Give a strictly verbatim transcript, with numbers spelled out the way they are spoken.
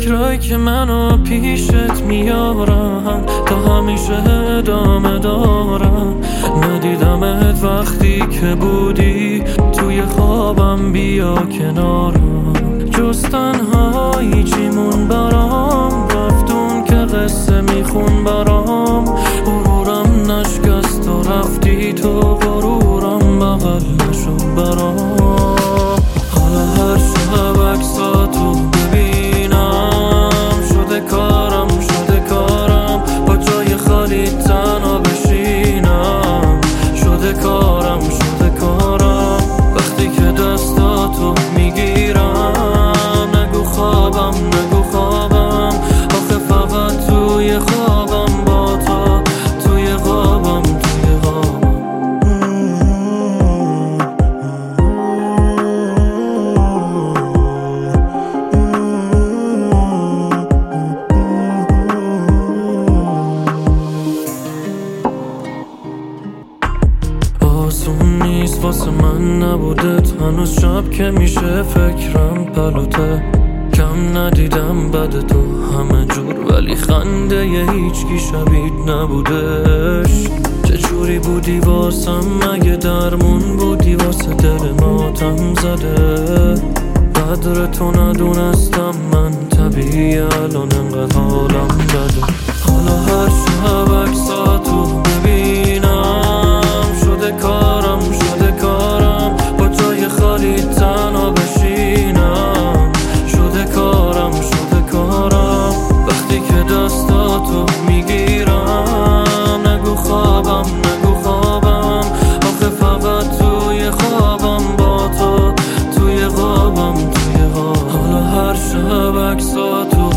فکرایی که منو پیشت میارم تا همیشه ادامه دارم. ندیدمت وقتی که بودی توی خوابم، بیا کنارم. جز تنهایی چیمون برام، رفتون که قصه میخون برام. غرورم نشکست و رفتی تو، غرورم بغل نشد برام. حالا هر شب عکساتو ببینم، شده کارم شده کارم با جای خالی تنها بشینم. شده کارم شده کارم وقتی که دستاتو میگیرم. نگو خوابم نگو خوابم، آخه فقط توی خوابم با تو، توی خوابم توی خوابم. آسون نیست واسه من نبودت، هنوز شب که میشه فکرم پلوته. کم ندیدم بعد تو همه جور، ولی خنده یه هیچکی شبیه نبودش. چجوری بودی واسم مگه درمون بودی واسه دل ماتم زده. قدر تو ندونستم من، طبیعی الان انقدر حالم بده. حالا هر شب عکساتو ببینم، شده کارم شده کارم با جای خالی تنها بشینم. شده کارم شده کارم وقتی که دستاتو میگیرم. نگو خوابم نگو خوابم، آخه فقط توی خوابم با تو، توی خوابم توی خوابم. حالا هر شب عکساتو